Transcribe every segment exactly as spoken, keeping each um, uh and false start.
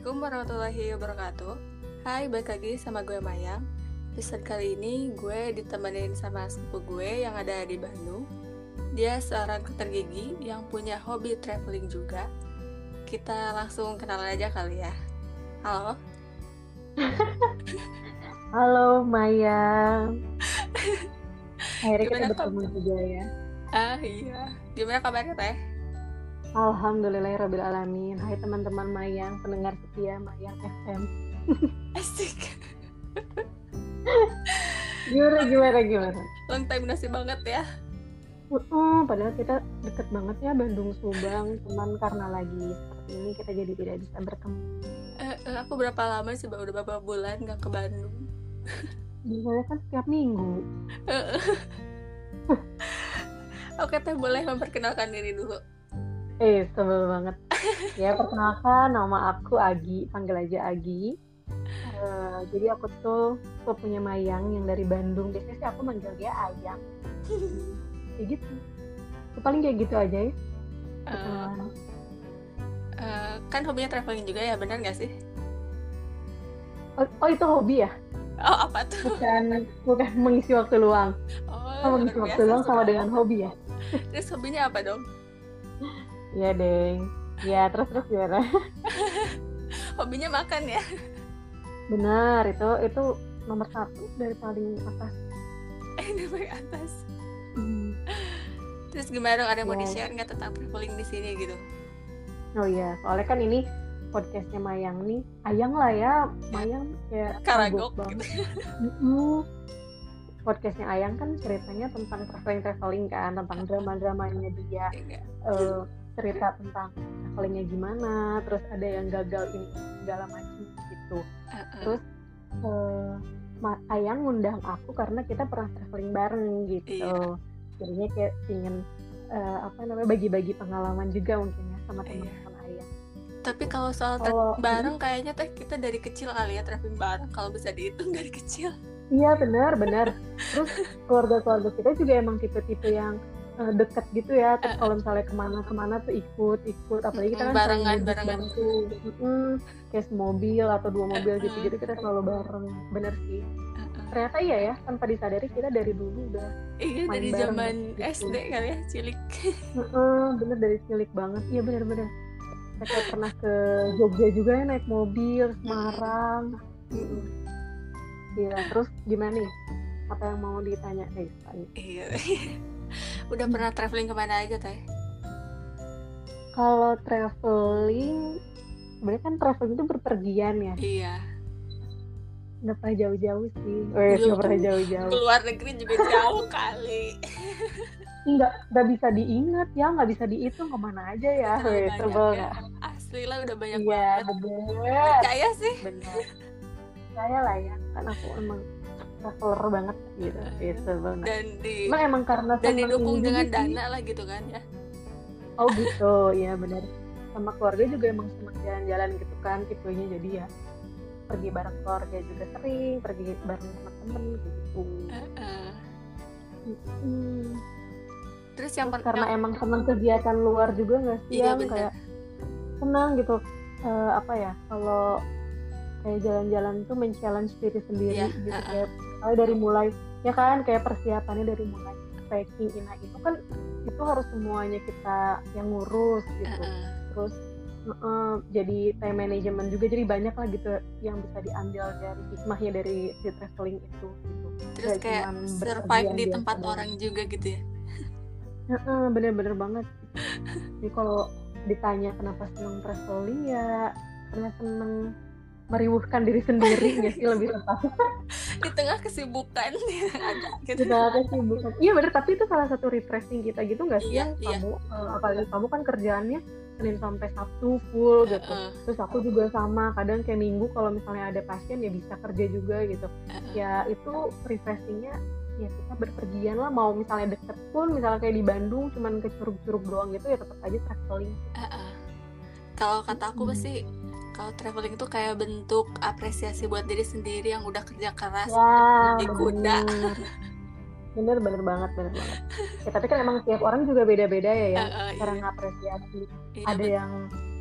Assalamualaikum warahmatullahi wabarakatuh. Hai, balik lagi sama gue Mayang. Episode kali ini gue ditemenin sama sepupu gue yang ada di Bandung. Dia seorang dokter gigi yang punya hobi traveling juga. Kita langsung kenalan aja kali ya. Halo. Halo Mayang. Akhirnya Gimana kita bertemu kabar? juga ya. Ah iya. Gimana kabarnya teh? Alhamdulillahirrabbilalamin. Hai teman-teman Mayang, pendengar setia Mayang F M. Asik. Gimana gimana gimana? Long time no see banget ya. Uh, padahal kita deket banget ya, Bandung Subang. Cuman karena lagi seperti ini kita jadi tidak bisa bertemu. Eh, eh, aku berapa lama sih? Udah berapa bulan gak ke Bandung? Biasanya kan setiap minggu. Oke teh, boleh memperkenalkan diri dulu. Eh, sebel banget. Ya, perkenalkan, nama aku Agi, panggil aja Agi. Uh, jadi aku tuh punya Mayang yang dari Bandung. Biasanya sih aku manggil dia Ayang. Kayak gitu. Itu paling kayak gitu aja ya. Uh, uh, kan hobinya traveling juga ya, benar nggak sih? Oh, oh itu hobi ya? Oh, apa tuh? Bukan bukan mengisi waktu luang. Oh, Oh, mengisi waktu luang sama dengan hobi ya? Terus hobinya apa dong? Iya deng. Ya terus terus gimana? Hobinya makan ya? Benar, itu itu nomor satu dari paling atas. Eh, dari atas. Hmm. Terus gimana dong? Ada yang mau Ya. di-share nggak tentang traveling di sini gitu? Oh iya, soalnya kan ini podcastnya Mayang nih, Ayang lah ya, Mayang kayak Karagok banget. gitu. Mm-hmm. Podcastnya Ayang kan ceritanya tentang traveling-traveling kan, tentang drama-dramanya dia. Uh, cerita tentang travelingnya gimana, terus ada yang gagal ini segala macam gitu. Uh-uh. Terus uh, Ayang ngundang aku karena kita pernah traveling bareng gitu. Iya. Jadinya kayak ingin uh, apa namanya bagi-bagi pengalaman juga mungkin ya sama teman-teman iya. Ayang. Tapi kalau soal traveling bareng kayaknya teh kita dari kecil kali ya traveling bareng, kalau bisa dihitung dari kecil. Iya benar benar. Terus keluarga-keluarga kita juga emang tipe-tipe yang Uh, deket gitu ya, terus uh, kalau misalnya kemana-kemana tuh ikut-ikut, apalagi kita kan barengan barengan tuh, hmm, kayak semobil atau dua mobil uh, gitu, jadi kita selalu bareng, bener sih. Uh, uh. Ternyata iya ya, tanpa disadari kita dari dulu udah iya main dari bareng, zaman gitu. S D kali ya, cilik. uh, bener dari cilik banget, iya bener-bener. Kita kayak pernah ke Jogja juga ya naik mobil, Semarang. Uh. Iya, terus gimana nih? Apa yang mau ditanya nih? Iya. Udah pernah traveling kemana aja teh? Kalau traveling, sebenarnya kan traveling itu berpergian ya. Iya. Nggak pernah jauh-jauh sih. Weh, nggak pernah jauh-jauh. Keluar negeri juga jauh kali. Nggak, nggak bisa diingat ya, nggak bisa dihitung kemana aja ya. Weh, sebel ya. Asli lah udah banyak iya, banget. Iya, percaya sih. Bener. Percaya lah ya, kan aku emang traveler banget gitu, gitu banget. Dan di emang, emang karena dan didukung dengan sih. dana lah gitu kan ya. Oh gitu, ya benar. Sama keluarga juga emang senang jalan-jalan gitu kan tipenya, jadi ya pergi bareng keluarga juga sering, pergi bareng sama temen gitu. Uh-uh. Hmm. Terus yang Terus karena yang... emang senang kegiatan luar juga nggak sih, iya, yang kayak senang gitu. Uh, apa ya kalau kayak jalan-jalan tuh men-challenge diri sendiri yeah, gitu uh-uh. kayak mulai dari mulai ya kan kayak persiapannya dari mulai packing ini itu kan itu harus semuanya kita yang ngurus gitu uh-uh. terus uh, jadi time management juga, jadi banyak lah gitu yang bisa diambil dari hikmahnya dari si traveling itu gitu. Terus gak kayak survive di tempat biasa orang juga gitu ya. uh-uh, bener-bener banget. Jadi kalau ditanya kenapa seneng traveling ya karena seneng meriuhkan diri sendiri nggak sih lebih tepat. Di tengah kesibukan ya ada gitu. Di tengah kesibukan. Iya benar, tapi itu salah satu refreshing kita gitu nggak sih? Iya, yang iya. Kamu uh, apalagi kamu kan kerjaannya Senin sampai Sabtu full gitu. Uh-uh. Terus aku juga sama, kadang kayak Minggu kalau misalnya ada pasien ya bisa kerja juga gitu. Uh-uh. Ya itu refreshingnya ya kita berpergian lah, mau misalnya deket pun, misalnya kayak di Bandung cuman ke curug-curug doang gitu ya tetap aja traveling. Uh-uh. Kalau kata aku pasti hmm. kalau traveling itu kayak bentuk apresiasi buat diri sendiri yang udah kerja keras ya, di kuda. Bener bener banget bener banget. Ya, tapi kan emang tiap orang juga beda-beda ya, ya uh, uh, cara iya. ngapresiasi. Iya, ada betul. yang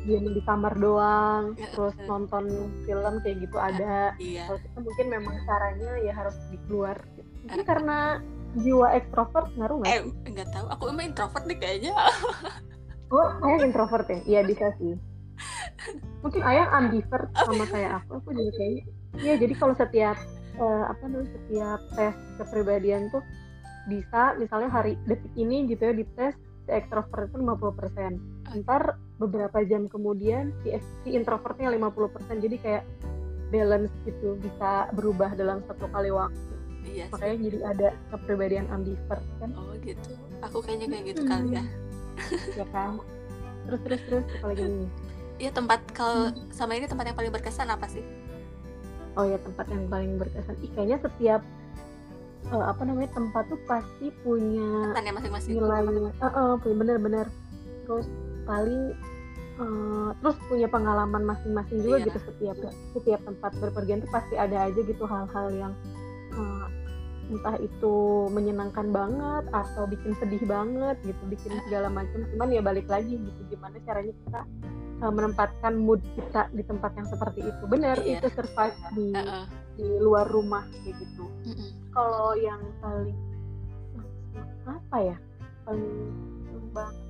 diam di kamar doang, Heeh. terus nonton film kayak gitu ada. Iya. Kalau kita mungkin memang caranya ya harus di luar gitu. Mungkin Heeh. karena jiwa ekstrovert ngaruh nggak Eh, sih? nggak tahu. Aku emang introvert nih kayaknya. Oh, Ayang introvert ya? Iya bisa sih. Mungkin Ayang ambivert sama kayak aku. Aku juga kayaknya. Iya, jadi kalau setiap eh, apa namanya setiap tes kepribadian tuh bisa misalnya hari detik ini gitu ya dites si ekstrovert itu lima puluh persen. Ntar beberapa jam kemudian si, si introvertnya lima puluh persen. Jadi kayak balance gitu, bisa berubah dalam satu kali waktu. Iya Makanya sih. jadi ada kepribadian ambivert kan. Oh gitu. Aku kayaknya kayak gitu Hmm. kali ya. Ya kan. Terus terus terus apalagi nih? Iya, tempat kalau sama ini tempat yang paling berkesan apa sih? Oh ya, tempat yang paling berkesan. Ih, kayaknya setiap uh, apa namanya tempat tuh pasti punya Kesannya masing-masing. nilainya. Uh, uh, bener-bener. Terus paling uh, terus punya pengalaman masing-masing juga Iya. gitu setiap setiap tempat berpergian tuh pasti ada aja gitu hal-hal yang uh, entah itu menyenangkan banget atau bikin sedih banget gitu, bikin segala macam. Cuman ya balik lagi gitu gimana caranya kita uh, menempatkan mood kita di tempat yang seperti itu. Benar, Iya. itu survive di Uh-uh. di luar rumah kayak gitu. Mm-mm. Kalau yang paling apa ya? Paling banget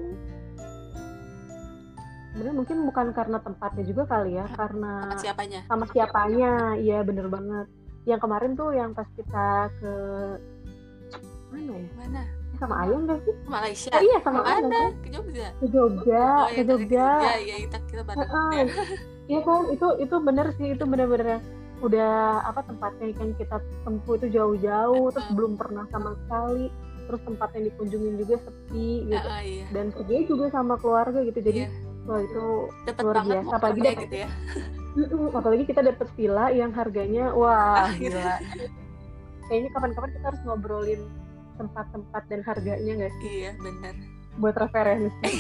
sebenarnya mungkin bukan karena tempatnya juga kali ya, karena Sama siapanya? sama siapanya. Iya bener banget. Yang kemarin tuh yang pas kita ke mana ya? Mana? Sama Ayang gak sih? Ke Malaysia. Oh, iya sama Ayang. Ayang. Ke Jogja. Ke Jogja. Oh, ke ya, Jogja. Iya, iya kita kita bareng. Uh-uh. Iya kan, itu itu bener sih, itu bener-bener udah apa tempatnya kan kita tempuh itu jauh-jauh, uh-uh. terus belum pernah sama sekali, terus tempat yang dikunjungin juga sepi gitu, uh-uh, iya. Dan pergi juga sama keluarga gitu, jadi iya. Wah itu dapet luar biasa, apalagi dapet, gitu ya. apalagi kita dapet villa yang harganya wah gila. Kayaknya kapan-kapan kita harus ngobrolin tempat-tempat dan harganya nggak sih? Iya benar. Buat referensi.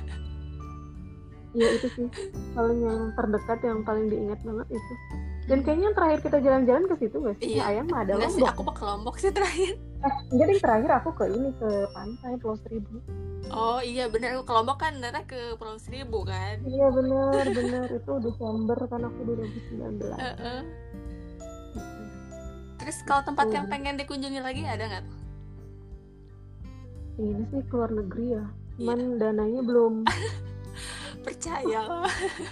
Iya itu sih paling yang terdekat yang paling diingat banget itu. Dan kayaknya yang terakhir kita jalan-jalan ke situ nggak sih? Iya. Ayang mah ada Lombok. Lombok. Aku mau ke Lombok sih terakhir. Eh, jadi terakhir aku ke ini ke pantai Pulau Seribu. Oh iya benar, aku ke Lombok kan ternyata ke Pulau Seribu kan. Iya benar benar itu Desember kan aku dua ribu sembilan belas. Uh-uh. Terus kalau tempat uh. yang pengen dikunjungi lagi ada nggak? Ini sih keluar negeri ya, cuman yeah. dananya belum. Percaya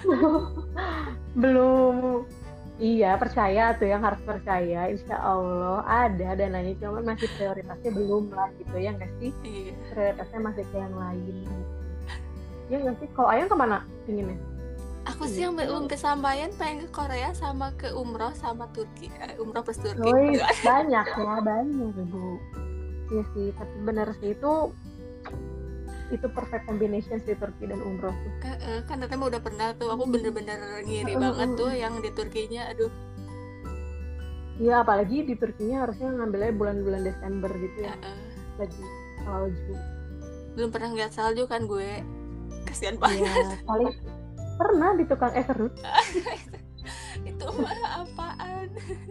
belum. Iya percaya tuh yang harus percaya, insya Allah ada dananya, cuman masih prioritasnya belum lah gitu ya nggak sih? Iya. Prioritasnya masih ke yang lain. Ya nggak sih? Kalau Ayang kemana pinginnya? Aku sih yang belum kesampaian pengen ke Korea sama ke umroh sama Turki, eh, umroh plus Turki. Oh, banyak ya banyak ibu. Iya sih, tapi benar sih itu itu perfect combination sih Turki dan umroh tuh. Uh, kan teteh udah pernah tuh, aku bener-bener ngiri uh, banget tuh yang di Turkinya, aduh. Iya apalagi di Turkinya harusnya ngambilnya bulan-bulan Desember gitu ya, uh, uh. lagi salju. Belum pernah ngeliat salju kan gue, kasihan banget. Iya, paling pernah di tukang es serut. Itu mah apaan?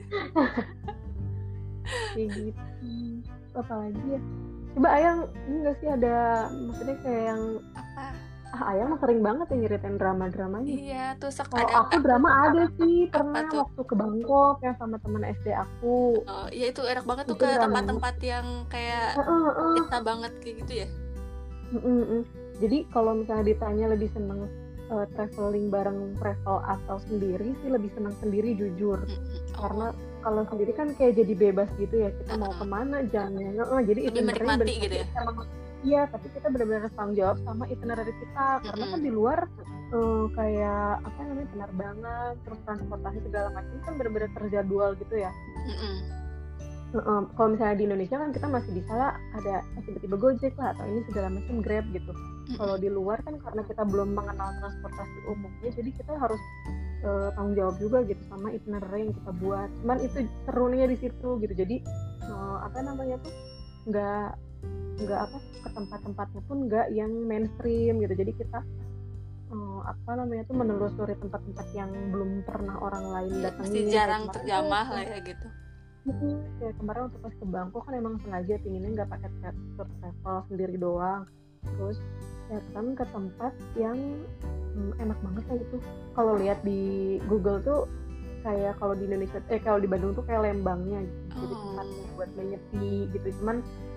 Kayak gitu. Apa lagi ya? Coba Ayang ini nggak sih ada maksudnya kayak yang apa? Ah Ayang mah sering banget yang nyeritain drama-dramanya. Iya, tuh sok ada. Kalau aku drama ada sih, pernah waktu ke Bangkok ya sama teman S D aku. Oh, iya itu enak banget tuh ke tempat-tempat yang kayak uh, uh, uh. banget kayak gitu ya. Uh-uh. Jadi kalau misalnya ditanya lebih seneng uh, traveling bareng travel atau sendiri sih lebih seneng sendiri jujur. Uh-uh. Karena kalau sendiri kan kayak jadi bebas gitu ya, kita uh-uh. mau kemana jamnya, uh, jadi lebih menikmati gitu ya. Iya, tapi kita benar-benar tanggung jawab sama itinerary kita, mm-hmm. karena kan di luar uh, kayak apa namanya penerbangan, terus transportasi segala macam kan benar-benar terjadwal gitu ya. Mm-hmm. Uh, kalau misalnya di Indonesia kan kita masih bisa lah ada tiba-tiba Gojek lah atau ini segala macam Grab gitu. Mm-hmm. Kalau di luar kan karena kita belum mengenal transportasi umumnya, jadi kita harus uh, tanggung jawab juga gitu sama itinerary yang kita buat. Cuman itu serunya di situ gitu. Jadi uh, apa namanya tuh nggak nggak apa ke tempat-tempatnya pun nggak yang mainstream gitu. Jadi kita uh, apa namanya tuh menelusuri tempat-tempat yang belum pernah orang lain datangi. Masih jarang terjamah lah ya gitu. Hmm, ya kemarin waktu pas ke Bangkok kan emang sengaja pinginnya nggak pakai travel sendiri doang, terus datang ke tempat yang hmm, enak banget lah itu. Kalau lihat di Google tuh kayak kalau di Indonesia eh kalau di Bandung tuh kayak Lembangnya gitu. Jadi Oh. tempatnya buat menyepi gitu, cuman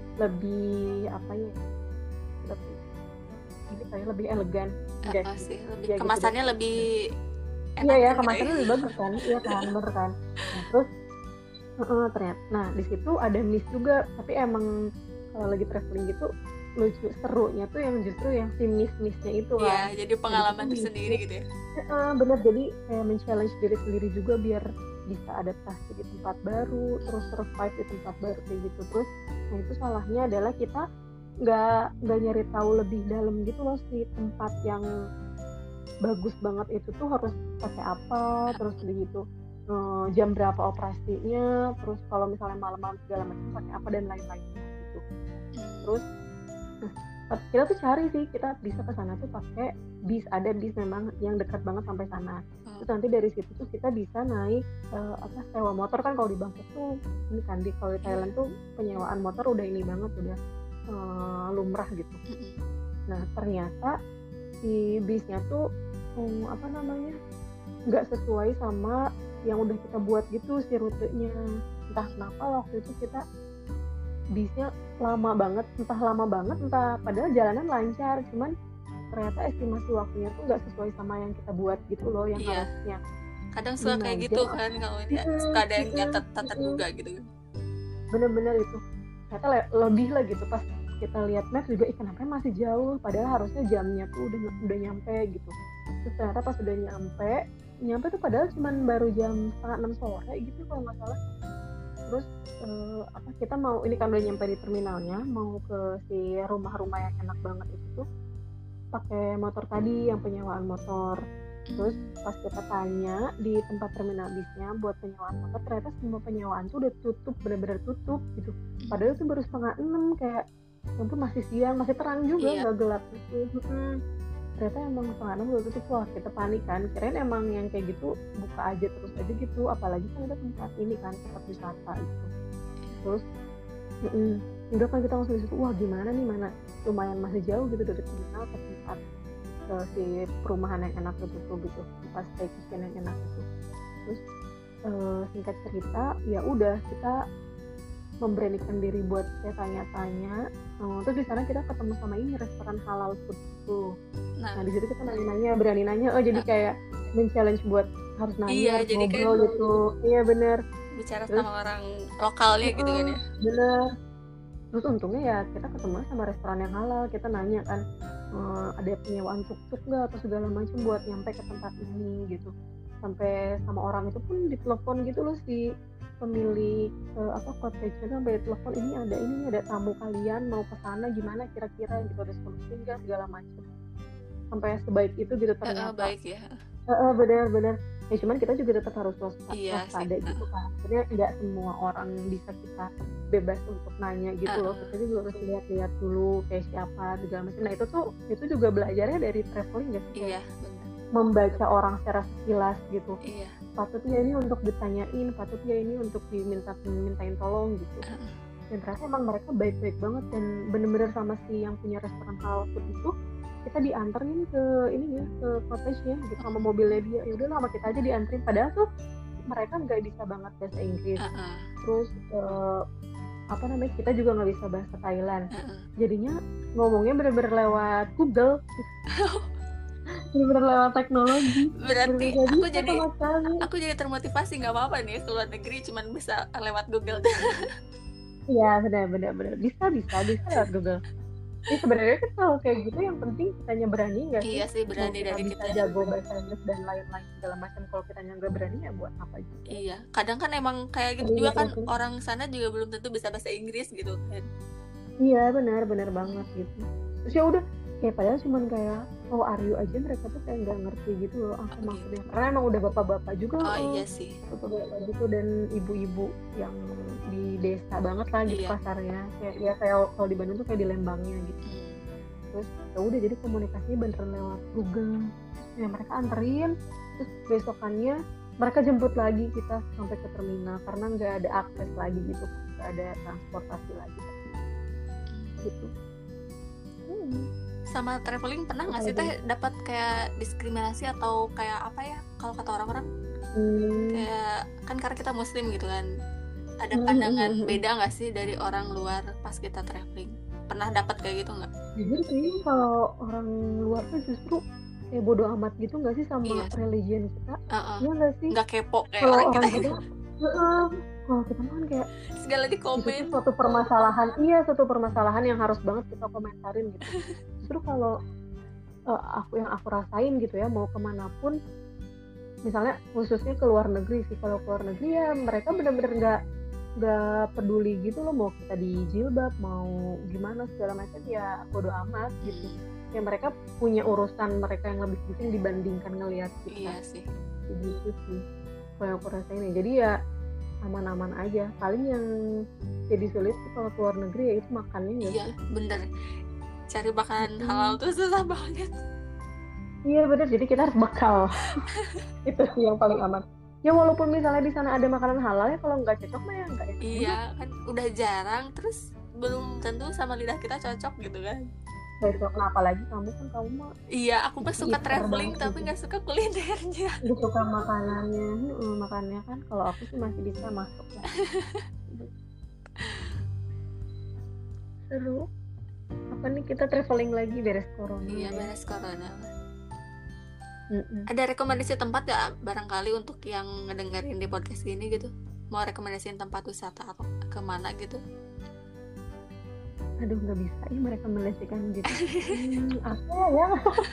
lebih apa ya, lebih ini kayak lebih elegan enggak Uh, sih sih lebih ya gitu deh. kemasannya lebih Iya enak ya, gitu kemasannya ya. lebih bagus kan, iya kan, bener kan. Nah terus heeh, ternyata nah di situ ada miss juga, tapi emang kalau lagi traveling gitu lucu serunya tuh yang justru yang si miss-missnya itu kan. Iya, jadi Nah di situ pengalaman tersendiri miss-nya gitu ya. heeh, bener, jadi kayak men-challenge diri sendiri juga biar bisa adaptasi di tempat baru, terus survive di tempat baru kayak gitu. Terus nah itu salahnya adalah kita nggak nggak nyari tahu lebih dalam gitu loh si tempat yang bagus banget itu tuh harus pakai apa, terus udah gitu eh, jam berapa operasinya, terus kalau misalnya malam-malam segala macam pakai apa dan lain-lain gitu. Terus nah, kita tuh cari sih, kita bisa ke sana tuh pakai bis, ada bis memang yang dekat banget sampai sana. Terus nanti dari situ tuh kita bisa naik eh, apa sewa motor kan, kalau di Bangkok tuh ini kan di kalau di Thailand tuh penyewaan motor udah ini banget, udah eh, lumrah gitu. Nah ternyata si bisnya tuh um, apa namanya nggak sesuai sama yang udah kita buat gitu si rutenya. Entah kenapa waktu itu kita bisnya lama banget, entah lama banget entah padahal jalanan lancar, cuman ternyata estimasi waktunya tuh nggak sesuai sama yang kita buat gitu loh, yang Iya. harusnya Kadang suka lima kayak gitu jam. kan, kalau ya, Mm-mm, suka ada yang nggak mm-mm, ter- tak mm-mm. terduga gitu. Bener-bener itu ternyata le- lebih lah gitu. Pas kita lihat map juga, ih kenapa masih jauh, padahal harusnya jamnya tuh udah udah nyampe gitu. Terus ternyata pas udah nyampe nyampe tuh padahal cuman baru jam setengah enam sore gitu kalau nggak salah. Terus eh, apa kita mau ini kan udah nyampe di terminalnya, mau ke si rumah-rumah yang enak banget itu tuh pakai motor tadi yang penyewaan motor. Terus pas kita tanya di tempat terminal bisnya buat penyewaan motor, ternyata semua penyewaan tuh udah tutup, benar-benar tutup gitu. Padahal itu baru setengah enam, kayak itu masih siang, masih terang juga, Iya. nggak gelap gitu. Hmm. Ternyata emang setengah enam udah tutup. Wah kita panik kan, kirain emang yang kayak gitu buka aja terus aja gitu, apalagi kan itu tempat ini kan tempat wisata gitu. Terus mm-mm, udah kan kita langsung disitu, wah gimana nih, mana lumayan masih jauh gitu dari terminal ke tempat ke si perumahan yang enak itu tuh gitu, tempat staycation yang enak itu. Terus eh, singkat cerita ya udah kita memberanikan diri buat kayak tanya-tanya. Oh, terus di sana kita ketemu sama ini restoran halal food tuh. Nah, Nah, di situ kita nanya-nanya, berani nanya. Oh jadi kayak men-challenge buat harus nanya, iya, harus jadi kan ngobrol gitu. Iya bener. bicara Terus, sama orang lokalnya gitu kan ya. bener. Terus untungnya ya kita ketemu sama restoran yang halal. Kita nanya kan eh, ada penyewaan tuk-tuk nggak atau segala macam buat nyampe ke tempat ini gitu. Sampai sama orang itu pun ditelepon gitu loh si pemilik eh, apa cottage-nya tuh, sampai telepon, ini ada ini ada tamu kalian mau ke sana gimana kira-kira gitu, ada solusi nggak segala macam. Sampai sebaik itu gitu Eh, eh, ternyata. baik ya. Heeh, benar-benar. Ya cuman kita juga tetap harus waspada, Iya sih. waspada gitu kan. Maksudnya nggak semua orang bisa kita bebas untuk nanya gitu loh. Uh-uh. Kita juga harus lihat-lihat dulu kayak siapa segala macam. Nah itu tuh itu juga belajarnya dari traveling nggak sih? Iya, Kayak benar. membaca orang secara sekilas gitu. Iya. Patutnya ini untuk ditanyain, patutnya ini untuk diminta mintain tolong gitu. Uh-uh. Dan ternyata emang mereka baik-baik banget, dan bener-bener sama si yang punya restoran halal food itu kita dianterin ke ini ya, ke cottage-nya gitu sama mobilnya dia. Ya udah lama kita aja dianterin, padahal tuh mereka nggak bisa banget bahasa Inggris. Uh-uh. Terus uh, apa namanya, kita juga nggak bisa bahasa Thailand. Uh-uh. Jadinya ngomongnya bener-bener lewat Google. Bener-bener lewat teknologi. Berarti Bener-bener aku bisa jadi sama sekali. aku jadi termotivasi, nggak apa-apa nih keluar negeri cuman bisa lewat Google. Iya benar-benar benar, bisa bisa bisa lewat Google. Ini sebenarnya kan kalau kayak gitu yang penting kitanya berani nggak sih? Iya sih, berani Mau kita dari bisa kita. jago bahasa Inggris dan lain-lain segala macam, kalau kitanya nggak berani ya buat apa juga. Iya, kadang kan emang kayak gitu Iya, juga kan, betul. orang sana juga belum tentu bisa bahasa Inggris gitu kan. Iya benar benar banget gitu. Terus ya udah kayak padahal cuman kayak oh are you aja, mereka tuh kayak nggak ngerti gitu loh apa Oh, maksudnya. gitu. Karena emang udah bapak-bapak juga, Oh oh, iya sih. bapak-bapak gitu dan ibu-ibu yang di desa banget lah gitu Iya. kasarnya. Kayak ya kayak kalau di Bandung tuh kayak di Lembangnya gitu. Hmm. Terus ya udah jadi komunikasinya beneran lewat Google. Terus ya mereka anterin, terus besokannya mereka jemput lagi kita sampai ke terminal karena nggak ada akses lagi gitu, nggak ada transportasi lagi gitu. Hmm. sama traveling pernah nggak sih teh dapat kayak diskriminasi atau kayak apa ya kalau kata orang-orang hmm. kayak kan karena kita muslim gitu kan, ada pandangan hmm. beda nggak sih dari orang luar pas kita traveling? Pernah dapat kayak gitu nggak? Jujur kayaknya kalau orang luar tuh justru kayak bodo amat gitu nggak sih sama iya. religion kita? Uh-uh. Iya nggak sih? Nggak kepo kayak kalau orang, orang kita. kita uh, kalau kita kan kayak segala di komen. Itu suatu permasalahan, iya suatu permasalahan yang harus banget kita komentarin gitu. Justru kalau uh, aku yang aku rasain gitu ya, mau kemanapun, misalnya khususnya ke luar negeri sih, kalau ke luar negeri ya mereka benar-benar nggak nggak peduli gitu loh, mau kita di jilbab mau gimana segala macam ya bodo amat gitu. Ya mereka punya urusan mereka yang lebih penting dibandingkan ngelihat kita. Iya sih. Gitu sih. Kalau aku rasain ya. Jadi ya aman-aman aja. Paling yang jadi sulit sih kalau keluar negeri ya itu makannya. Iya sih? Bener. Cari makanan hmm. halal tuh susah banget. Iya bener. Jadi kita harus bekal. Itu sih yang paling aman. Ya walaupun misalnya di sana ada makanan halal ya kalau nggak cocok mah ya nggak enak. Iya kan udah jarang, terus belum tentu sama lidah kita cocok gitu kan. Cocok, nah apalagi kamu kan kamu mah. Iya aku mah suka traveling tapi nggak suka kulinernya. Nggak suka makanannya, hmm, makannya kan kalau aku sih masih bisa masuk ya. Seru. Apa nih kita traveling lagi beres corona? Iya beres corona. Mm-mm. Ada rekomendasi tempat gak barangkali untuk yang ngedengerin di podcast ini gitu? Mau rekomendasiin tempat wisata atau kemana gitu? Aduh nggak bisa ya merekomendasikan gitu. hmm, apa ya?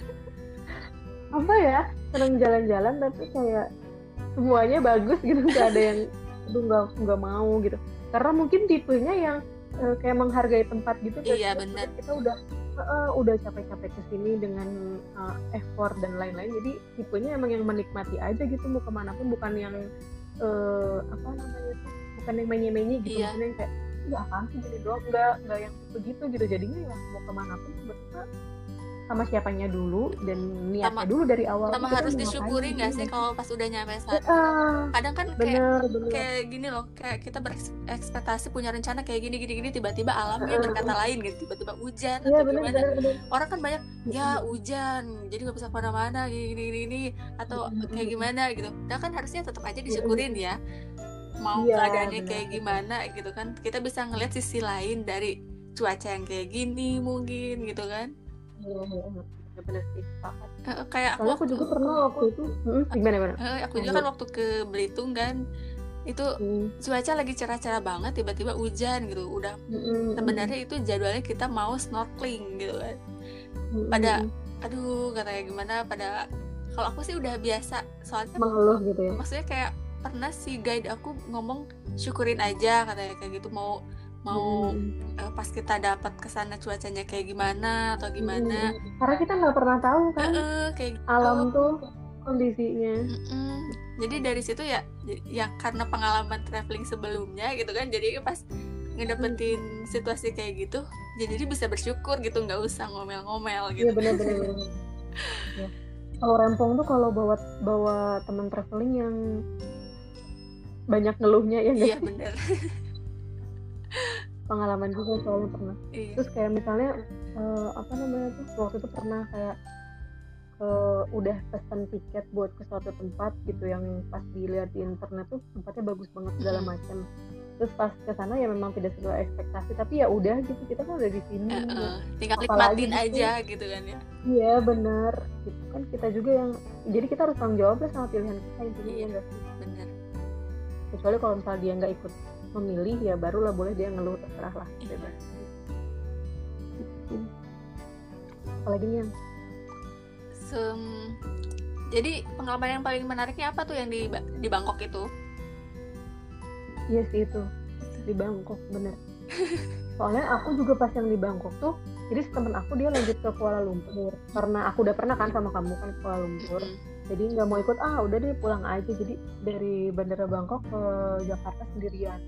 apa ya? Senang jalan-jalan tapi kayak semuanya bagus gitu, nggak ada yang aduh nggak nggak mau gitu. Karena mungkin tipenya yang uh, kayak menghargai tempat gitu. Iya benar. Kita udah Uh, udah capek-capek kesini dengan uh, effort dan lain-lain, jadi tipenya emang yang menikmati aja gitu, mau kemana pun bukan yang uh, apa namanya tuh, bukan yang menye-menye gitu, iya. bukan yang kayak ya apaan sih gini doang, nggak nggak yang begitu gitu, jadinya ya mau kemana pun sebetulnya sama siapanya dulu dan niatnya sama, dulu dari awal. Sama harus disyukuri nggak sih kalau pas udah nyampe sana. Uh, kadang kan bener, kayak bener. kayak gini loh, kayak kita berekspektasi punya rencana kayak gini gini gini tiba-tiba alamnya uh, berkata lain gitu, tiba-tiba hujan iya, atau bener, gimana. Bener, bener. Orang kan banyak ya hujan jadi nggak bisa kemana-mana gini gini gini atau uh, kayak gimana gitu. Nah kan harusnya tetap aja disyukurin ya. Mau ya, keadaannya bener, kayak gimana gitu kan. Kita bisa ngeliat sisi lain dari cuaca yang kayak gini mungkin gitu kan. Iya, iya. Bener sih, uh, kayak aku, aku juga pernah waktu itu hmm, gimana gimana? Uh, aku juga kan waktu ke Belitung kan itu hmm. cuaca lagi cerah-cerah banget tiba-tiba hujan gitu, udah hmm. sebenarnya itu jadwalnya kita mau snorkeling gitu kan. Hmm. Pada aduh katanya gimana pada kalau aku sih udah biasa soalnya mengeluh gitu ya. Maksudnya kayak pernah si guide aku ngomong syukurin aja katanya kayak gitu, mau mau hmm. uh, pas kita dapat kesana cuacanya kayak gimana atau gimana hmm. karena kita nggak pernah tahu kan uh, uh, kayak gitu. Alam tuh kondisinya. Mm-mm. Jadi dari situ ya ya karena pengalaman traveling sebelumnya gitu kan, jadi pas ngedapetin hmm. situasi kayak gitu jadi bisa bersyukur gitu, nggak usah ngomel-ngomel gitu. Iya benar-benar. Ya. Kalau Rempong tuh kalau bawa bawa teman traveling yang banyak ngeluhnya ya nggak? Iya benar. Pengalaman juga soalnya pernah. Iya. Terus kayak misalnya uh, apa namanya tuh waktu itu pernah kayak uh, udah pesan tiket buat ke suatu tempat gitu yang pas dilihat di internet tuh tempatnya bagus banget segala mm-hmm. macam. Terus pas ke sana ya memang tidak sesuai ekspektasi, tapi ya udah gitu, kita kan udah di sini. Uh, uh, tinggal nikmatin aja gitu kan ya. Iya benar. Gitu kan kita juga yang jadi kita harus tanggung jawab lah sama pilihan kita intinya. Iya enggak sih? Benar. Kecuali kalau misalnya dia nggak ikut memilih ya barulah boleh dia ngeluh, terserah lah bebas. Hmm. Apalagi nih yang Sem... jadi pengalaman yang paling menariknya apa tuh yang di di Bangkok itu? Iya sih itu di Bangkok bener. Soalnya aku juga pas yang di Bangkok tuh, jadi temen aku dia lanjut ke Kuala Lumpur karena aku udah pernah kan sama kamu kan ke Kuala Lumpur. Mm-hmm. Jadi nggak mau ikut, ah udah deh pulang aja. Jadi dari Bandara Bangkok ke Jakarta sendirian.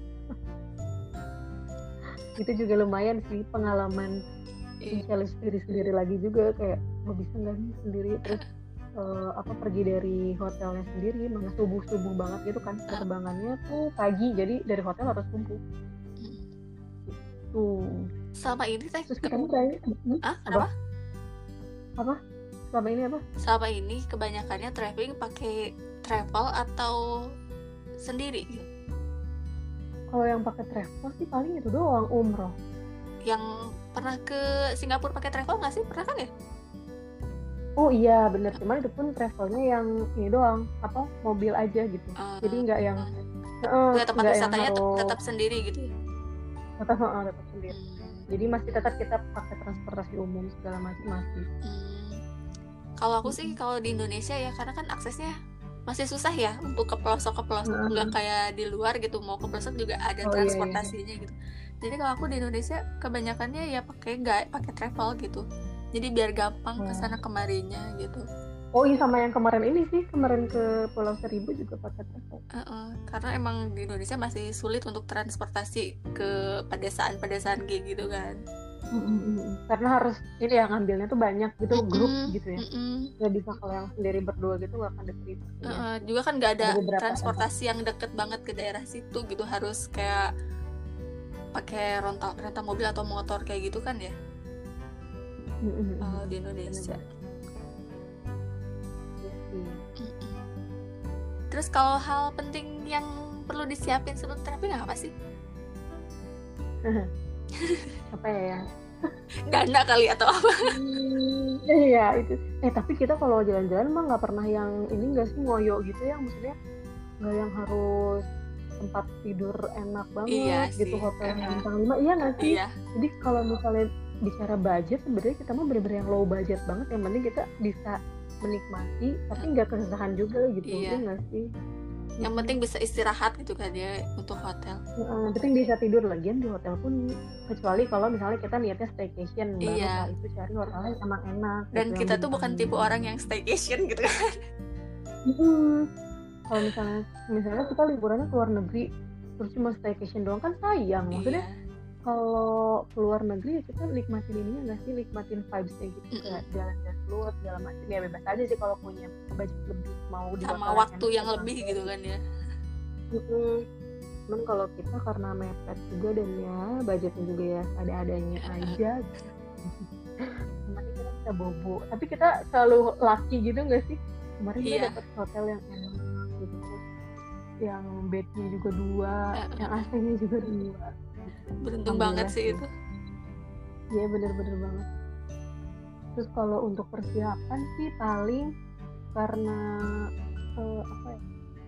Itu juga lumayan sih pengalaman challenge diri sendiri lagi juga, kayak mau bisa nggak nih sendiri, terus uh, apa pergi dari hotelnya sendiri, mana subuh subuh banget gitu kan, penerbangannya tuh pagi, jadi dari hotel harus kumpul. Tuh. Sama ini teh. Terus kamu kayak, ah kenapa? Apa? Selama ini apa? Selama ini kebanyakannya traveling pakai travel atau sendiri gitu? Kalau yang pakai travel sih paling itu doang, umroh. Yang pernah ke Singapura pakai travel nggak sih? Pernah kan ya? Oh iya bener, cuman itu pun travelnya yang ini doang, apa mobil aja gitu. Uh, Jadi nggak yang uh, uh, tempat nggak yang wisatanya harus tetap sendiri gitu ya? tetap uh, tetap sendiri. Hmm. Jadi masih tetap kita pakai transportasi umum segala macam masih. Hmm. Kalau aku sih kalau di Indonesia ya, karena kan aksesnya masih susah ya untuk ke pelosok ke pelosok, uh-huh. nggak kayak di luar gitu, mau ke pelosok juga ada oh, transportasinya iya, iya. gitu. Jadi kalau aku di Indonesia kebanyakannya ya pakai guide, pakai travel gitu. Jadi biar gampang kesana kemarinya gitu. Oh iya, sama yang kemarin ini sih, kemarin ke Pulau Seribu juga pakai travel. Uh-uh. Karena emang di Indonesia masih sulit untuk transportasi ke pedesaan-pedesaan kayak gitu kan. Mm-mm. Karena harus ini ya ngambilnya tuh banyak gitu, Mm-mm. grup gitu ya. Mm-mm. Gak bisa kalau yang sendiri berdua gitu gak akan diterima. Uh-uh. Ya. Juga kan gak ada, ada transportasi yang deket banget ke daerah situ gitu, harus kayak pakai rental rental mobil atau motor kayak gitu kan ya. Mm-hmm. Uh, di Indonesia. Mm-hmm. Terus kalau hal penting yang perlu disiapin sebelum terapi apa sih? Apa ya? Dana kali atau apa? Iya hmm, itu. Eh tapi kita kalau jalan-jalan mah nggak pernah yang ini nggak sih ngoyo gitu ya, maksudnya nggak yang harus tempat tidur enak banget iya gitu sih. Hotel yang bintang lima iya nggak sih? Iya. Jadi kalau misalnya bicara budget sebenarnya kita mah bener-bener yang low budget banget, yang penting kita bisa menikmati tapi nggak kesusahan juga gitu. Iya nggak sih? Yang penting bisa istirahat gitu kan ya untuk hotel. Yang penting bisa tidur, lagian di hotel pun kecuali kalau misalnya kita niatnya staycation, iya. baru itu cari hotel yang emang enak. Dan gitu, kita tuh bukan tipe orang yang staycation gitu kan. Mm-hmm. Kalau misalnya misalnya kita liburannya ke luar negeri terus cuma staycation doang kan sayang, maksudnya. Iya. Kalau keluar negeri ya kita nikmatin ininya nggak sih, nikmatin vibes-nya gitu, kayak jalan-jalan keluar segala macam ya, bebas aja sih kalau punya budget lebih mau di sama waktu yang lebih gitu kan ya. Mm-hmm. Cuman kalau kita karena mepet juga dan ya budgetnya juga ya ada-adanya aja gitu. Kemarin kita bisa bobo, tapi kita selalu lucky gitu nggak sih, kemarin kita iya. dapat hotel yang enak gitu, yang bednya juga dua, uh-uh. yang A C-nya juga dua. Beruntung banget sih itu. Iya bener-bener banget. Terus kalau untuk persiapan sih paling karena uh, apa ya,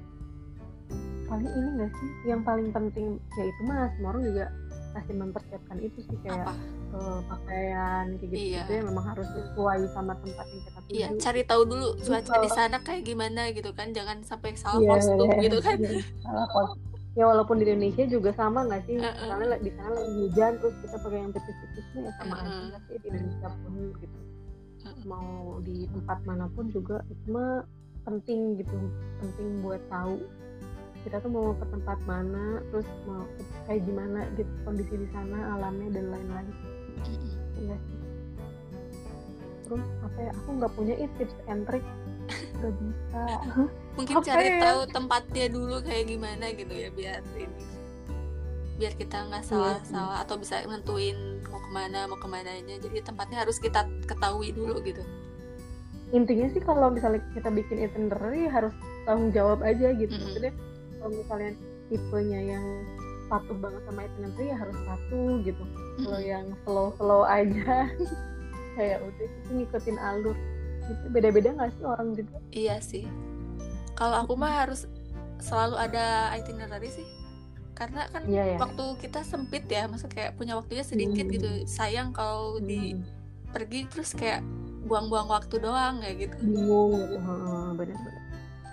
paling ini nggak sih yang paling penting ya itu mas, semua orang juga pasti mempersiapkan itu sih, kayak uh, pakaian kayak gitu, iya. Gitu ya memang harus sesuai sama tempat yang kita tuju. Iya, cari tahu dulu cuaca di sana kayak gimana gitu kan, jangan sampai salah iya, kostum iya, gitu kan. Iya, salah kostum. Ya walaupun di Indonesia juga sama nggak sih, uh-uh. misalnya di sana lagi hujan terus kita pakai yang tipis-tipisnya ya sama uh-uh. aja sih di Indonesia pun gitu. Uh-uh. Mau di tempat manapun juga itu mah penting gitu, penting buat tahu kita tuh mau ke tempat mana, terus mau kayak gimana gitu kondisi di sana, alamnya dan lain-lain. Iya sih. Terus apa ya? Aku nggak punya it, tips and trick, nggak bisa. Mungkin apa cari ya? Tahu tempatnya dulu kayak gimana gitu ya, biar ini, biar kita nggak salah-salah, atau bisa nentuin mau kemana mau kemananya. Jadi tempatnya harus kita ketahui dulu gitu. Intinya sih kalau misalnya kita bikin itinerary harus tanggung jawab aja gitu. Mm-hmm. Maksudnya kalau misalnya tipenya yang patuh banget sama itinerary ya harus patuh gitu. Mm-hmm. Kalau yang slow-slow aja kayak udah itu ngikutin alur. Itu beda-beda nggak sih orang juga? Iya sih. Kalau aku mah harus selalu ada itinerary sih, karena kan yeah, yeah. waktu kita sempit ya, maksudnya kayak punya waktunya sedikit hmm. gitu. Sayang kalau hmm. di pergi terus kayak buang-buang waktu doang kayak gitu. Bingung gitu, benar-benar.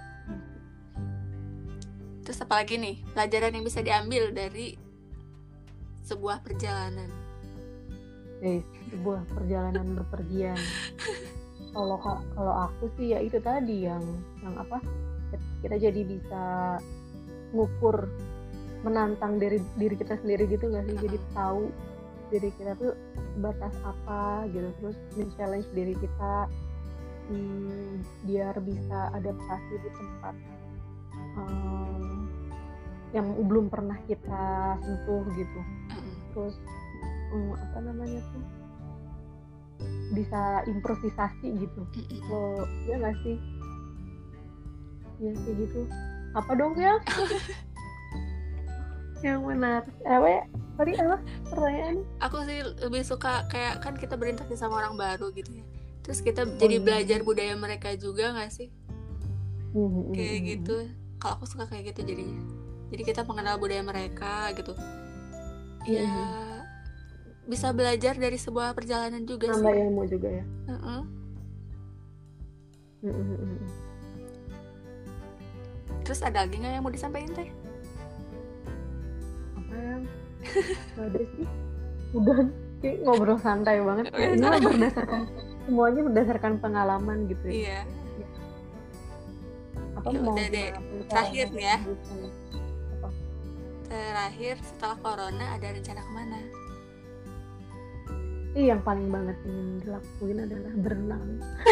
Terus apalagi nih pelajaran yang bisa diambil dari sebuah perjalanan? Eh, sebuah perjalanan berpergian. Kalau kalau aku sih ya itu tadi yang yang apa? Kita jadi bisa ngukur, menantang dari diri kita sendiri gitu nggak sih, jadi tahu diri kita tuh sebatas apa gitu, terus men-challenge diri kita hmm, biar bisa adaptasi di tempat um, yang belum pernah kita sentuh gitu. Terus um, apa namanya tuh bisa improvisasi gitu. Lo ya nggak sih? Ya kayak gitu. Apa dong ya? Yang benar. Apa ya? Tadi apa pertanyaan? Aku sih lebih suka kayak kan kita berinteraksi sama orang baru gitu ya. Terus kita Oh, jadi iya. belajar budaya mereka juga nggak sih? Hmm, Kayak hmm, gitu. Kalau aku suka kayak gitu jadinya. Jadi kita mengenal budaya mereka gitu. Ya hmm. bisa belajar dari sebuah perjalanan juga Nambah sih. ilmu juga ya. Uh-uh. Hmm, hmm, hmm. Terus ada lagi nggak yang mau disampaikan teh? Apa yang nggak ada sih? Udah kayak ngobrol santai banget. Ini mah berdasarkan semuanya berdasarkan pengalaman gitu ya. Iya. Apa Ya mau udah deh. gimana? Terakhir nih ya. Apa? Terakhir setelah corona ada rencana kemana? Ih, yang paling banget ingin dilakuin adalah berenang.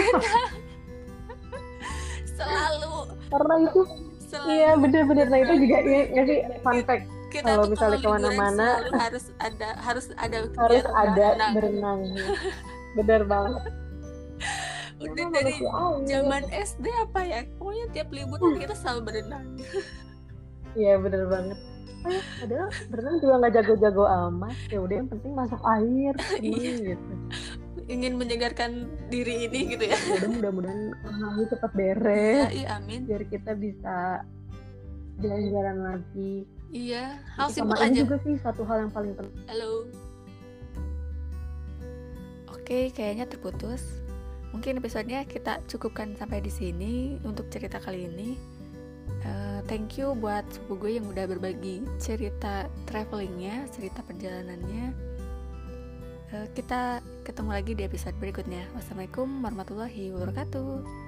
Selalu. Karena itu Selalu. Iya bener-bener. Nah itu juga ya, ngasih fun fact. Kita Kalau tuh misalnya kalau liburan kemana-mana selalu harus ada harus ada harus kegiatan ada berenang. berenang. Bener banget. Udah Memang dari manusia air. zaman S D apa ya? Pokoknya tiap liburan kita selalu berenang. Iya bener banget. Eh, padahal berenang juga nggak jago-jago amat. Ya udah yang penting masuk air, seneng gitu. Ingin menyegarkan diri ini gitu ya. Udah mudah-mudahan corona cepat beres. Ya, iya, amin. Biar kita bisa jalan-jalan lagi. Iya, hal Sama simpel ini aja. juga sih satu hal yang paling penting. Halo. Oke, kayaknya terputus. Mungkin episodenya kita cukupkan sampai di sini untuk cerita kali ini. Uh, thank you buat sepupu gue yang udah berbagi cerita travelingnya, cerita perjalanannya. Uh, kita ketemu lagi di episode berikutnya. Wassalamualaikum warahmatullahi wabarakatuh.